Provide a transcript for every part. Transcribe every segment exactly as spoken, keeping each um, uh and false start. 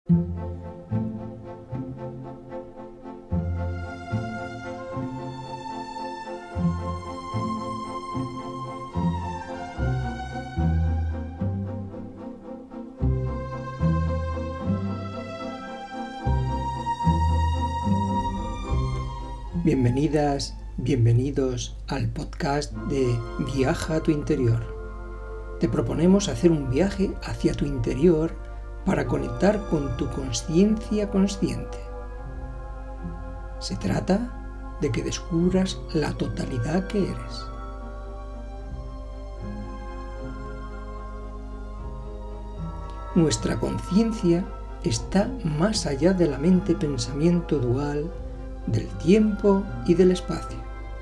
Bienvenidas, bienvenidos al podcast de Viaja a tu interior. Te proponemos hacer un viaje hacia tu interior para conectar con tu conciencia consciente. Se trata de que descubras la totalidad que eres. Nuestra conciencia está más allá de la mente-pensamiento dual, del tiempo y del espacio.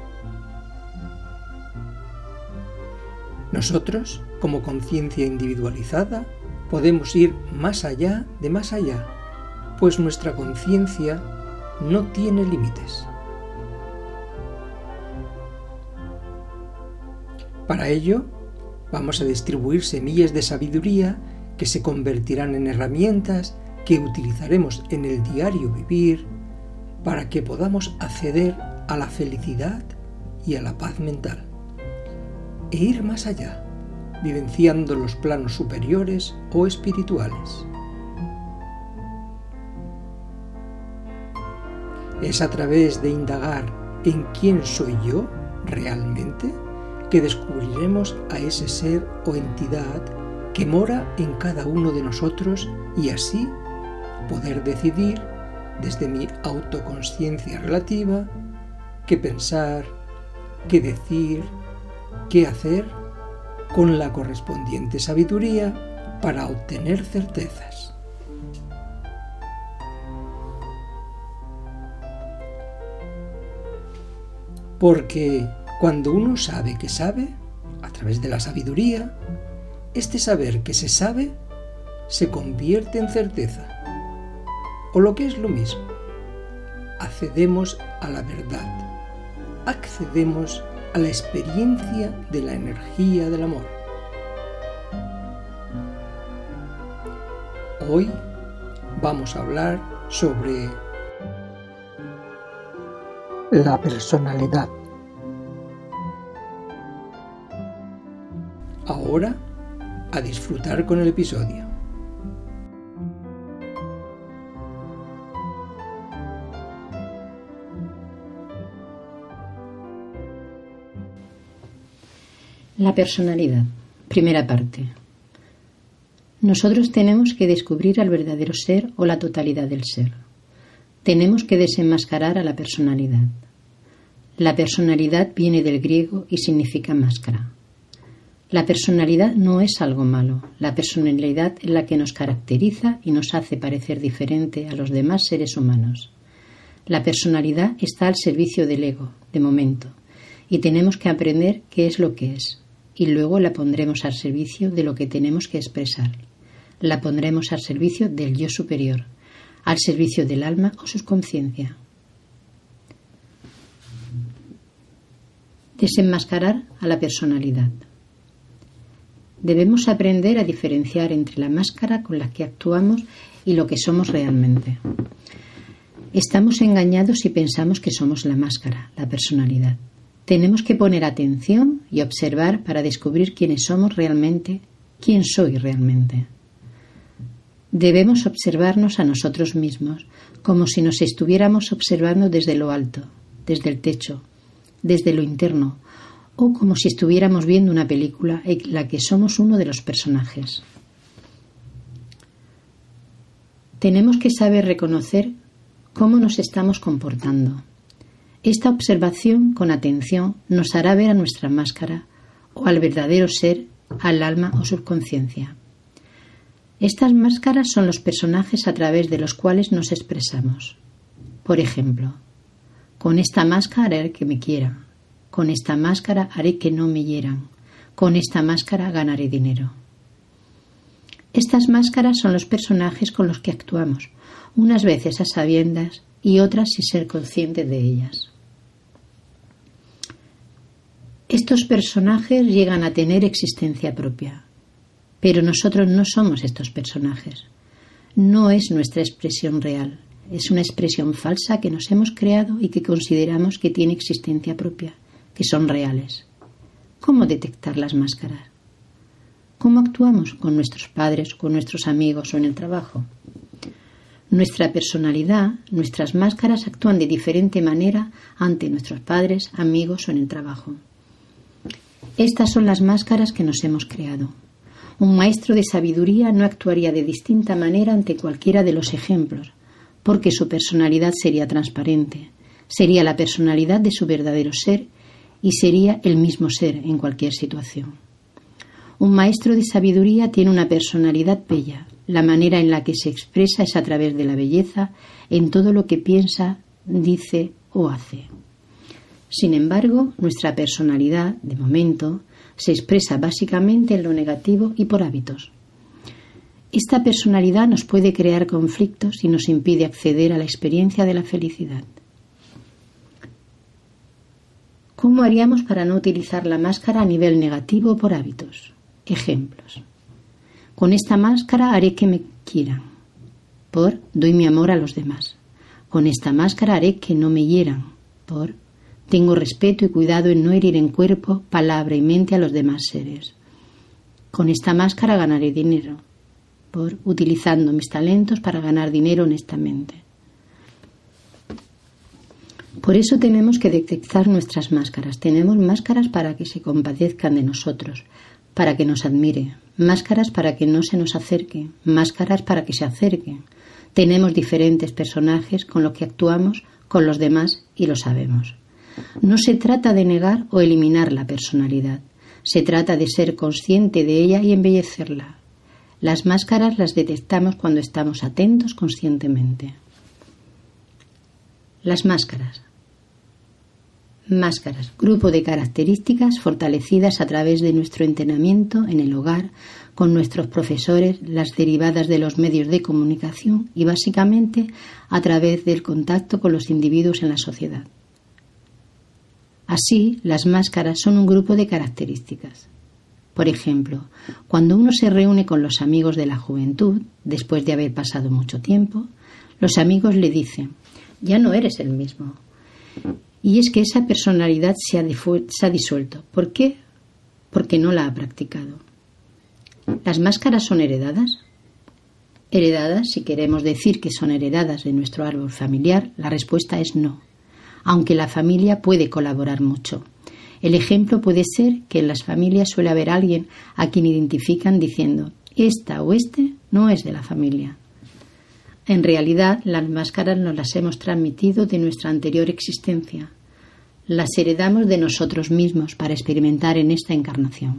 Nosotros, como conciencia individualizada, podemos ir más allá de más allá, pues nuestra conciencia no tiene límites. Para ello, vamos a distribuir semillas de sabiduría que se convertirán en herramientas que utilizaremos en el diario vivir para que podamos acceder a la felicidad y a la paz mental, e ir más allá, vivenciando los planos superiores o espirituales. Es a través de indagar en quién soy yo realmente que descubriremos a ese ser o entidad que mora en cada uno de nosotros y así poder decidir desde mi autoconsciencia relativa, qué pensar, qué decir, qué hacer, con la correspondiente sabiduría para obtener certezas. Porque cuando uno sabe que sabe, a través de la sabiduría, este saber que se sabe se convierte en certeza. O lo que es lo mismo, accedemos a la verdad, accedemos a la experiencia de la energía del amor. Hoy vamos a hablar sobre la personalidad. Ahora, a disfrutar con el episodio. La personalidad. Primera parte. Nosotros tenemos que descubrir al verdadero ser o la totalidad del ser. Tenemos que desenmascarar a la personalidad. La personalidad viene del griego y significa máscara. La personalidad no es algo malo. La personalidad es la que nos caracteriza y nos hace parecer diferente a los demás seres humanos. La personalidad está al servicio del ego, de momento, y tenemos que aprender qué es lo que es. Y luego la pondremos al servicio de lo que tenemos que expresar. La pondremos al servicio del yo superior, al servicio del alma o su conciencia. Desenmascarar a la personalidad. Debemos aprender a diferenciar entre la máscara con la que actuamos y lo que somos realmente. Estamos engañados si pensamos que somos la máscara, la personalidad. Tenemos que poner atención y observar para descubrir quiénes somos realmente, quién soy realmente. Debemos observarnos a nosotros mismos como si nos estuviéramos observando desde lo alto, desde el techo, desde lo interno, o como si estuviéramos viendo una película en la que somos uno de los personajes. Tenemos que saber reconocer cómo nos estamos comportando. Esta observación con atención nos hará ver a nuestra máscara o al verdadero ser, al alma o subconsciencia. Estas máscaras son los personajes a través de los cuales nos expresamos. Por ejemplo, con esta máscara haré que me quieran, con esta máscara haré que no me hieran, con esta máscara ganaré dinero. Estas máscaras son los personajes con los que actuamos, unas veces a sabiendas y otras sin ser consciente de ellas. Estos personajes llegan a tener existencia propia, pero nosotros no somos estos personajes. no es nuestra expresión real, es una expresión falsa que nos hemos creado y que consideramos que tiene existencia propia, que son reales. ¿Cómo detectar las máscaras? ¿Cómo actuamos con nuestros padres, con nuestros amigos o en el trabajo? Nuestra personalidad, nuestras máscaras actúan de diferente manera ante nuestros padres, amigos o en el trabajo. Estas son las máscaras que nos hemos creado. Un maestro de sabiduría no actuaría de distinta manera ante cualquiera de los ejemplos, porque su personalidad sería transparente, sería la personalidad de su verdadero ser y sería el mismo ser en cualquier situación. Un maestro de sabiduría tiene una personalidad bella. La manera en la que se expresa es a través de la belleza en todo lo que piensa, dice o hace. Sin embargo, nuestra personalidad, de momento, se expresa básicamente en lo negativo y por hábitos. Esta personalidad nos puede crear conflictos y nos impide acceder a la experiencia de la felicidad. ¿Cómo haríamos para no utilizar la máscara a nivel negativo por hábitos? Ejemplos. Con esta máscara haré que me quieran. Por doy mi amor a los demás. Con esta máscara haré que no me hieran. Por tengo respeto y cuidado en no herir en cuerpo, palabra y mente a los demás seres. Con esta máscara ganaré dinero. Por utilizando mis talentos para ganar dinero honestamente. Por eso tenemos que detectar nuestras máscaras. Tenemos máscaras para que se compadezcan de nosotros, para que nos admire, máscaras para que no se nos acerque, máscaras para que se acerquen. Tenemos diferentes personajes con los que actuamos con los demás y lo sabemos. No se trata de negar o eliminar la personalidad, se trata de ser consciente de ella y embellecerla. Las máscaras las detectamos cuando estamos atentos conscientemente. Las máscaras. Máscaras, grupo de características fortalecidas a través de nuestro entrenamiento en el hogar, con nuestros profesores, las derivadas de los medios de comunicación y básicamente a través del contacto con los individuos en la sociedad. Así, las máscaras son un grupo de características. Por ejemplo, cuando uno se reúne con los amigos de la juventud, después de haber pasado mucho tiempo, los amigos le dicen, ya no eres el mismo. Y es que esa personalidad se ha, se ha disuelto. ¿Por qué? Porque no la ha practicado. ¿Las máscaras son heredadas? Heredadas, si queremos decir que son heredadas de nuestro árbol familiar, la respuesta es no, aunque la familia puede colaborar mucho. El ejemplo puede ser que en las familias suele haber alguien a quien identifican diciendo, esta o este no es de la familia. En realidad, las máscaras nos las hemos transmitido de nuestra anterior existencia. Las heredamos de nosotros mismos para experimentar en esta encarnación.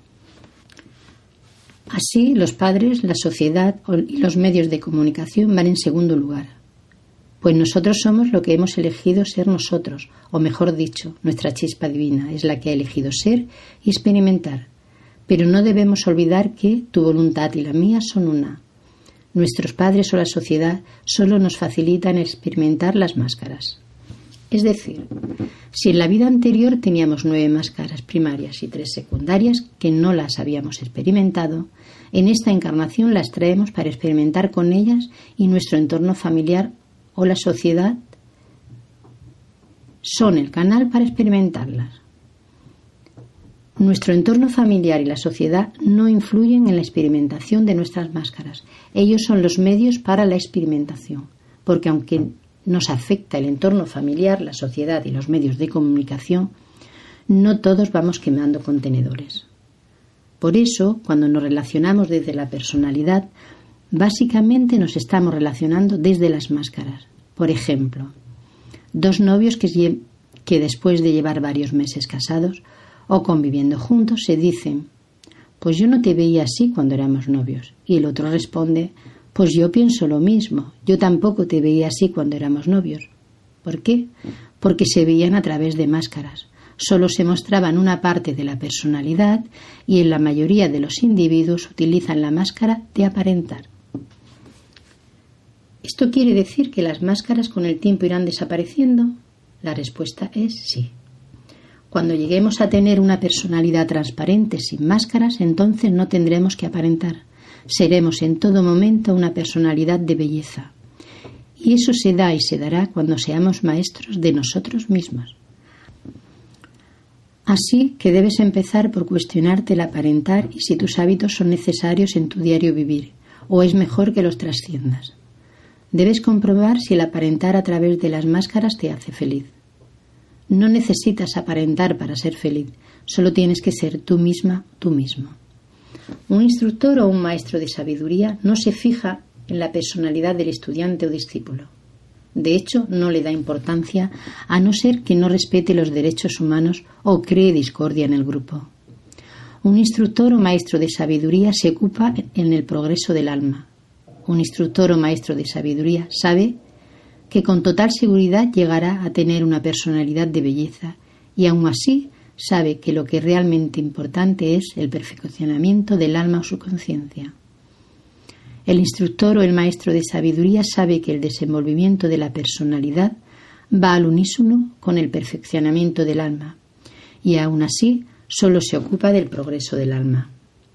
Así, los padres, la sociedad y los medios de comunicación van en segundo lugar, pues nosotros somos lo que hemos elegido ser nosotros, o mejor dicho, nuestra chispa divina es la que ha elegido ser y experimentar. Pero no debemos olvidar que tu voluntad y la mía son una. Nuestros padres o la sociedad solo nos facilitan experimentar las máscaras. Es decir, si en la vida anterior teníamos nueve máscaras primarias y tres secundarias que no las habíamos experimentado, en esta encarnación las traemos para experimentar con ellas y nuestro entorno familiar o la sociedad son el canal para experimentarlas. Nuestro entorno familiar y la sociedad no influyen en la experimentación de nuestras máscaras. Ellos son los medios para la experimentación, porque aunque nos afecta el entorno familiar, la sociedad y los medios de comunicación, no todos vamos quemando contenedores. Por eso, cuando nos relacionamos desde la personalidad, básicamente nos estamos relacionando desde las máscaras. Por ejemplo, dos novios que, que después de llevar varios meses casados o conviviendo juntos se dicen, pues yo no te veía así cuando éramos novios. Y el otro responde, pues yo pienso lo mismo, yo tampoco te veía así cuando éramos novios. ¿Por qué? Porque se veían a través de máscaras. Solo se mostraban una parte de la personalidad y en la mayoría de los individuos utilizan la máscara de aparentar. ¿Esto quiere decir que las máscaras con el tiempo irán desapareciendo? La respuesta es sí. Cuando lleguemos a tener una personalidad transparente sin máscaras, entonces no tendremos que aparentar. seremos en todo momento una personalidad de belleza. Y eso se da y se dará cuando seamos maestros de nosotros mismos. Así que debes empezar por cuestionarte el aparentar y si tus hábitos son necesarios en tu diario vivir, o es mejor que los trasciendas. Debes comprobar si el aparentar a través de las máscaras te hace feliz. No necesitas aparentar para ser feliz, solo tienes que ser tú misma, tú mismo. Un instructor o un maestro de sabiduría no se fija en la personalidad del estudiante o discípulo. De hecho, no le da importancia a no ser que no respete los derechos humanos o cree discordia en el grupo. Un instructor o maestro de sabiduría se ocupa en el progreso del alma. Un instructor o maestro de sabiduría sabe que con total seguridad llegará a tener una personalidad de belleza y aún así sabe que lo que es realmente importante es el perfeccionamiento del alma o su conciencia. El instructor o el maestro de sabiduría sabe que el desenvolvimiento de la personalidad va al unísono con el perfeccionamiento del alma y aún así solo se ocupa del progreso del alma.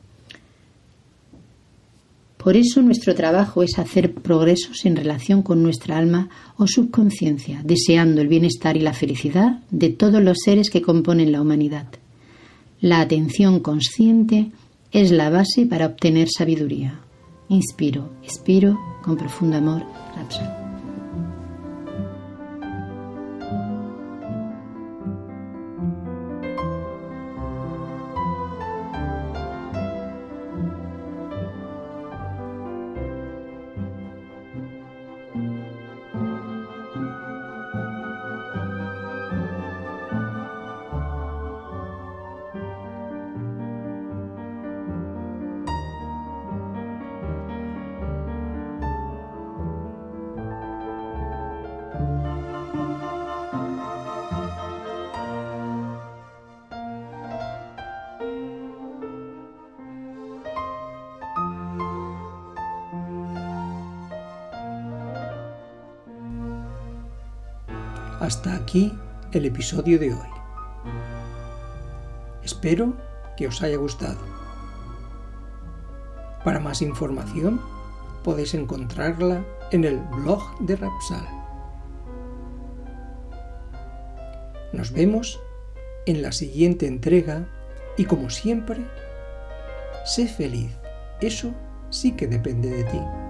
Por eso nuestro trabajo es hacer progresos en relación con nuestra alma o subconsciencia, deseando el bienestar y la felicidad de todos los seres que componen la humanidad. La atención consciente es la base para obtener sabiduría. Inspiro, expiro, con profundo amor, Rapsal. Hasta aquí el episodio de hoy. Espero que os haya gustado. Para más información podéis encontrarla en el blog de Rapsal. Nos vemos en la siguiente entrega y como siempre, sé feliz. Eso sí que depende de ti.